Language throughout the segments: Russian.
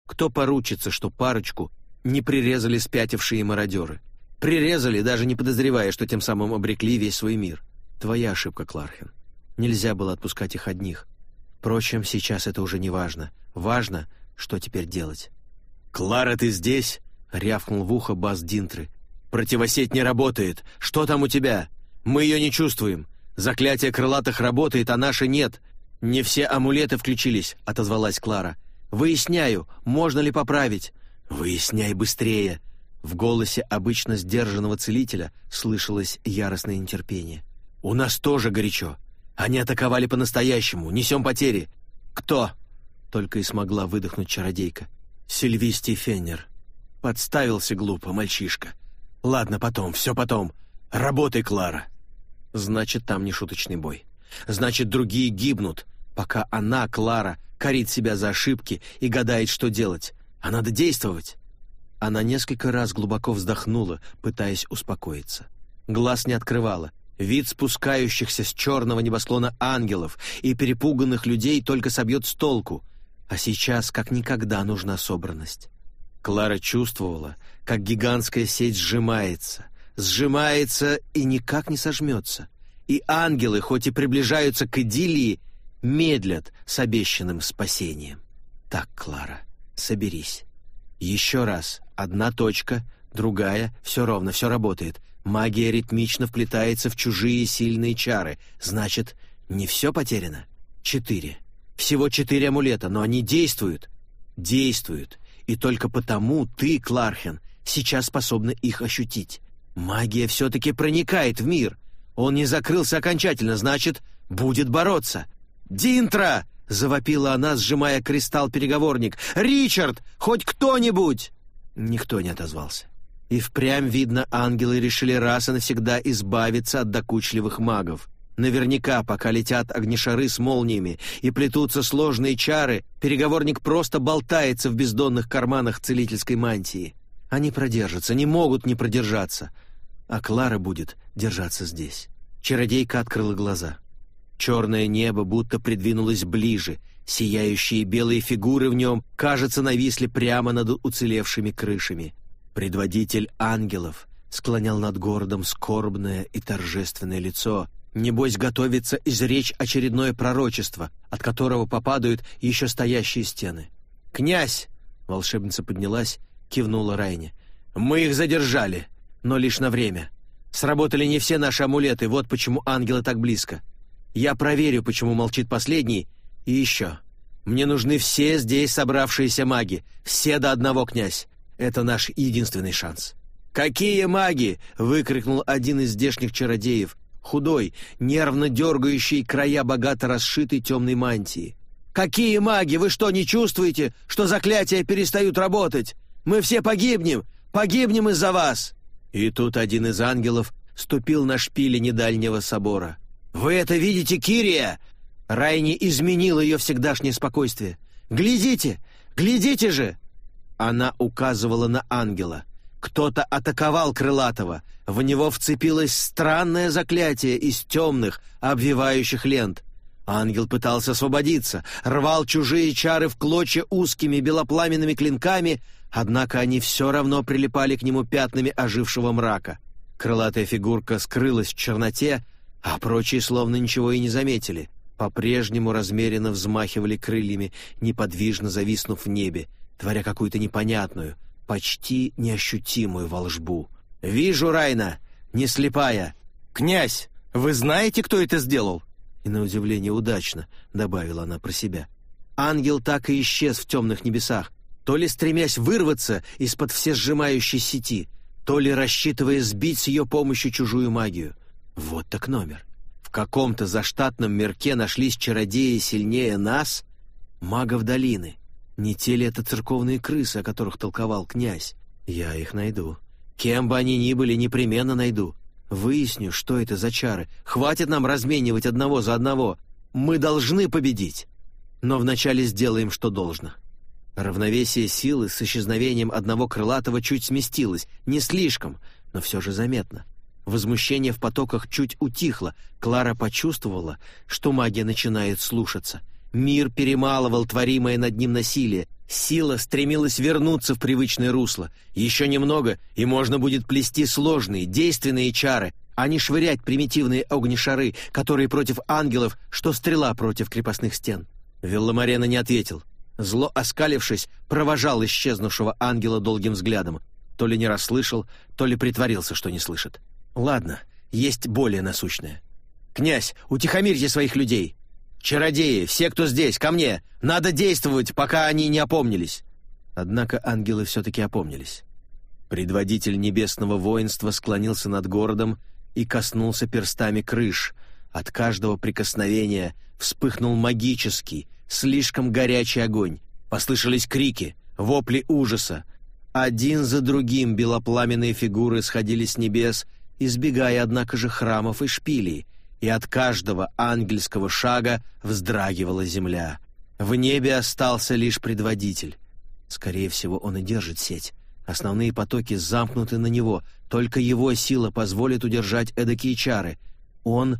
Кто поручится, что парочку не прирезали спятившие мародеры? Прирезали, даже не подозревая, что тем самым обрекли весь свой мир. Твоя ошибка, Клархен. Нельзя было отпускать их одних. Впрочем, сейчас это уже не важно. Важно, что теперь делать. «Клара, ты здесь?» — рявкнул в ухо бас Динтры. «Противосеть не работает. Что там у тебя? Мы ее не чувствуем. Заклятие крылатых работает, а наше нет. Не все амулеты включились», — отозвалась Клара. «Выясняю, можно ли поправить». «Выясняй быстрее». В голосе обычно сдержанного целителя слышалось яростное нетерпение. «У нас тоже горячо. Они атаковали по-настоящему. Несем потери». «Кто?» — только и смогла выдохнуть чародейка. «Сильвистий Феннер. Подставился глупо, мальчишка. Ладно, потом, все потом. Работай, Клара». Значит, там не шуточный бой. Значит, другие гибнут, пока она, Клара, корит себя за ошибки и гадает, что делать. А надо действовать. Она несколько раз глубоко вздохнула, пытаясь успокоиться. Глаз не открывала. Вид спускающихся с черного небосклона ангелов и перепуганных людей только собьет с толку. А сейчас как никогда нужна собранность. Клара чувствовала, как гигантская сеть сжимается и никак не сожмется. И ангелы, хоть и приближаются к идиллии, медлят с обещанным спасением. Так, Клара, соберись. Еще раз. Одна точка, другая, все ровно, все работает. Магия ритмично вплетается в чужие сильные чары. Значит, не все потеряно? 4. Всего 4 амулета, но они действуют. Действуют. И только потому ты, Клархен, сейчас способна их ощутить. Магия все-таки проникает в мир. Он не закрылся окончательно, значит, будет бороться. «Динтра!» — завопила она, сжимая кристалл-переговорник. «Ричард! Хоть кто-нибудь!» Никто не отозвался. И впрямь, видно, ангелы решили раз и навсегда избавиться от докучливых магов. Наверняка, пока летят огнешары с молниями и плетутся сложные чары, переговорник просто болтается в бездонных карманах целительской мантии. Они продержатся, не могут не продержаться. А Клара будет держаться здесь. Чародейка открыла глаза. Черное небо будто придвинулось ближе. Сияющие белые фигуры в нем, кажется, нависли прямо над уцелевшими крышами. Предводитель ангелов склонял над городом скорбное и торжественное лицо. Небось, готовится изречь очередное пророчество, от которого попадают еще стоящие стены. «Князь!» — волшебница поднялась, кивнула Райне. «Мы их задержали, но лишь на время. Сработали не все наши амулеты, вот почему ангелы так близко. Я проверю, почему молчит последний, и еще. Мне нужны все здесь собравшиеся маги, все до одного, князь. Это наш единственный шанс». «Какие маги?» — выкрикнул один из здешних чародеев, худой, нервно дергающий края богато расшитой темной мантии. «Какие маги? Вы что, не чувствуете, что заклятия перестают работать? Мы все погибнем! Погибнем из-за вас!» И тут один из ангелов ступил на шпили недальнего собора. «Вы это видите, Кирия?» Райни изменила ее всегдашнее спокойствие. «Глядите! Глядите же!» Она указывала на ангела. Кто-то атаковал Крылатого. В него вцепилось странное заклятие из темных, обвивающих лент. Ангел пытался освободиться, рвал чужие чары в клочья узкими белопламенными клинками, однако они все равно прилипали к нему пятнами ожившего мрака. Крылатая фигурка скрылась в черноте, а прочие словно ничего и не заметили. По-прежнему размеренно взмахивали крыльями, неподвижно зависнув в небе, творя какую-то непонятную, почти неощутимую волшбу. «Вижу, Райна, не слепая. Князь, вы знаете, кто это сделал?» И на удивление удачно, добавила она про себя. Ангел так и исчез в темных небесах, то ли стремясь вырваться из-под всесжимающей сети, то ли рассчитывая сбить с ее помощью чужую магию. Вот так номер. В каком-то заштатном мирке нашлись чародеи сильнее нас, магов долины. Не те ли это церковные крысы, о которых толковал князь? Я их найду. Кем бы они ни были, непременно найду. Выясню, что это за чары. Хватит нам разменивать одного за одного. Мы должны победить. Но вначале сделаем, что должно. Равновесие силы с исчезновением одного крылатого чуть сместилось. Не слишком, но все же заметно. Возмущение в потоках чуть утихло. Клара почувствовала, что магия начинает слушаться. Мир перемалывал творимое над ним насилие. Сила стремилась вернуться в привычное русло. Еще немного, и можно будет плести сложные, действенные чары, а не швырять примитивные огнешары, которые против ангелов, что стрела против крепостных стен. Вилломарена не ответил. Зло оскалившись, провожал исчезнувшего ангела долгим взглядом. То ли не расслышал, то ли притворился, что не слышит. «Ладно, есть более насущное. Князь, утихомирьте своих людей! Чародеи, все, кто здесь, ко мне! Надо действовать, пока они не опомнились!» Однако ангелы все-таки опомнились. Предводитель небесного воинства склонился над городом и коснулся перстами крыш. От каждого прикосновения вспыхнул магический, слишком горячий огонь. Послышались крики, вопли ужаса. Один за другим белопламенные фигуры сходили с небес, избегая, однако же, храмов и шпилей, и от каждого ангельского шага вздрагивала земля. В небе остался лишь предводитель. Скорее всего, он и держит сеть. Основные потоки замкнуты на него, только его сила позволит удержать эдакие чары. Он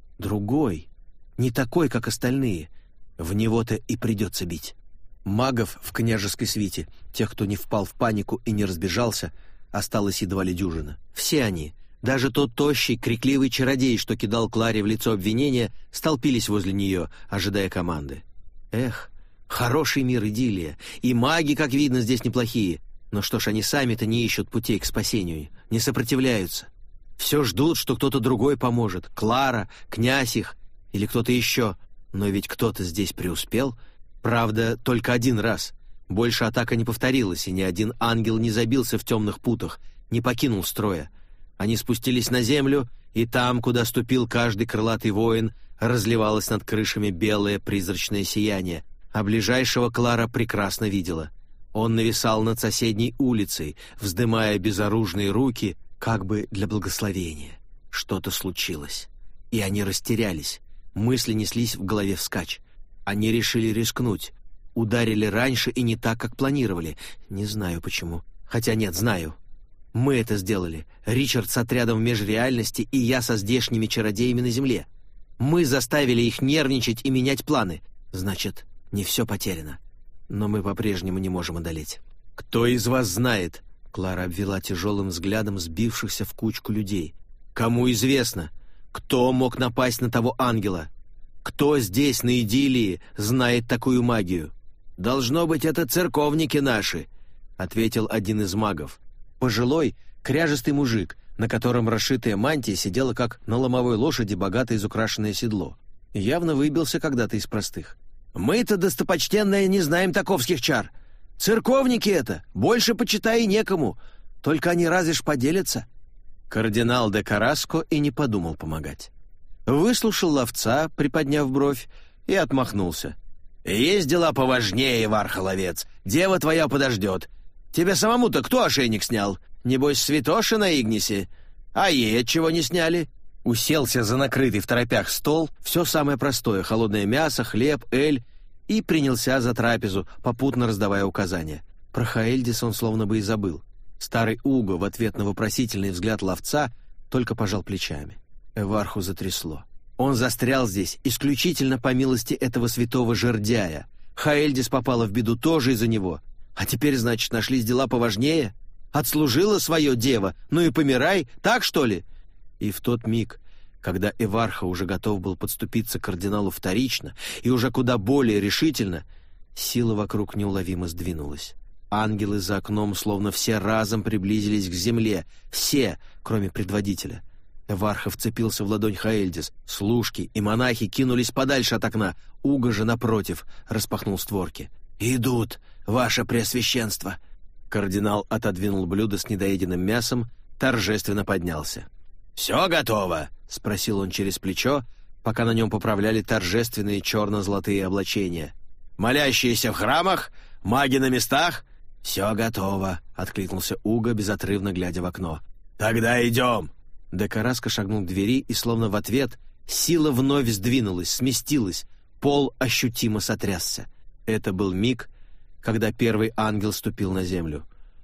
другой, не такой, как остальные. В него-то и придется бить. Магов в княжеской свите, тех, кто не впал в панику и не разбежался, осталось едва ли дюжина. Все они, даже тот тощий, крикливый чародей, что кидал Кларе в лицо обвинения, столпились возле нее, ожидая команды. Эх, хороший мир идиллия, и маги, как видно, здесь неплохие. Но что ж, они сами-то не ищут путей к спасению, не сопротивляются. Все ждут, что кто-то другой поможет. Клара, князь их или кто-то еще. Но ведь кто-то здесь преуспел. Правда, только один раз. Больше атака не повторилась, и ни один ангел не забился в темных путах, не покинул строя. Они спустились на землю, и там, куда ступил каждый крылатый воин, разливалось над крышами белое призрачное сияние, а ближайшего Клара прекрасно видела. Он нависал над соседней улицей, вздымая безоружные руки, как бы для благословения. Что-то случилось, и они растерялись. Мысли неслись в голове вскачь. Они решили рискнуть. Ударили раньше и не так, как планировали. Не знаю почему. Хотя нет, знаю. Мы это сделали. Ричард с отрядом в межреальности и я со здешними чародеями на земле. Мы заставили их нервничать и менять планы. Значит, не все потеряно. Но мы по-прежнему не можем одолеть. «Кто из вас знает?» Клара обвела тяжелым взглядом сбившихся в кучку людей. «Кому известно? Кто мог напасть на того ангела? Кто здесь, на Идиллии, знает такую магию?» «Должно быть, это церковники наши», — ответил один из магов. Пожилой, кряжестый мужик, на котором расшитая мантия сидела как на ломовой лошади богато изукрашенное седло. Явно выбился когда-то из простых. «Мы-то, достопочтенные, не знаем таковских чар. Церковники это, больше, почитай, и некому. Только они разве ж поделятся?» Кардинал де Караско и не подумал помогать. Выслушал ловца, приподняв бровь, и отмахнулся. «Есть дела поважнее, вархоловец. Дева твоя подождет. Тебе самому-то кто ошейник снял? Небось, святоши на Игнисе? А ей отчего не сняли?» Уселся за накрытый в торопях стол, все самое простое — холодное мясо, хлеб, эль, и принялся за трапезу, попутно раздавая указания. Про Хаэльдис он словно бы и забыл. Старый Уго в ответ на вопросительный взгляд ловца только пожал плечами. Эварху затрясло. Он застрял здесь исключительно по милости этого святого жердяя. Хаэльдис попала в беду тоже из-за него. А теперь, значит, нашлись дела поважнее? Отслужила свое дева, ну и помирай, так что ли? И в тот миг, когда Эварха уже готов был подступиться к кардиналу вторично и уже куда более решительно, сила вокруг неуловимо сдвинулась. Ангелы за окном словно все разом приблизились к земле, все, кроме предводителя. Эварха вцепился в ладонь Хаэльдис, служки и монахи кинулись подальше от окна, Уго же, напротив, распахнул створки. «Идут, ваше преосвященство!» Кардинал отодвинул блюдо с недоеденным мясом, торжественно поднялся. «Все готово?» — спросил он через плечо, пока на нем поправляли торжественные черно-золотые облачения. «Молящиеся в храмах? Маги на местах?» «Все готово», — откликнулся Уго, безотрывно глядя в окно. «Тогда идем!» Де Караско шагнул к двери, и словно в ответ сила вновь сдвинулась, сместилась, пол ощутимо сотрясся. Это был миг, когда первый ангел ступил на землю.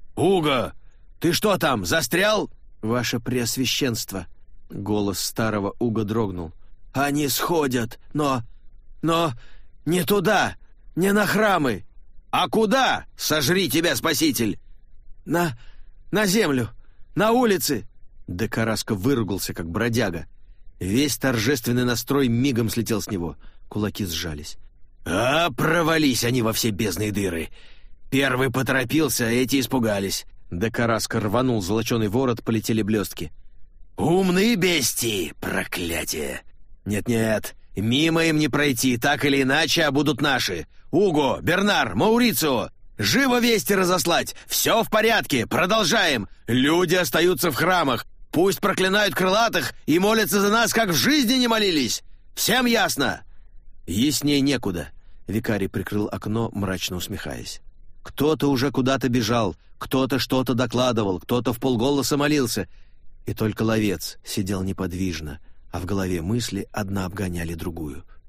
«Уго, ты что там, застрял?» «Ваше преосвященство!» Голос старого Уго дрогнул. «Они сходят, но... «Не туда! Не на храмы!» «А куда? Сожри тебя, Спаситель!» «На землю! На улицы!» Декараска выругался, как бродяга. Весь торжественный настрой мигом слетел с него. Кулаки сжались. «А, провались они во все бездны и дыры! Первый поторопился, а эти испугались!» Декараска рванул золоченый ворот, полетели блестки. «Умные бестии! Проклятие! Нет-нет, мимо им не пройти, так или иначе, а будут наши! Уго, Бернар, Маурицио! Живо вести разослать! Все в порядке! Продолжаем! Люди остаются в храмах! Пусть проклинают крылатых и молятся за нас, как в жизни не молились! Всем ясно?» «Ясней некуда», — викарий прикрыл окно, мрачно усмехаясь. «Кто-то уже куда-то бежал, кто-то что-то докладывал, кто-то вполголоса молился, и только ловец сидел неподвижно, а в голове мысли одна обгоняли другую.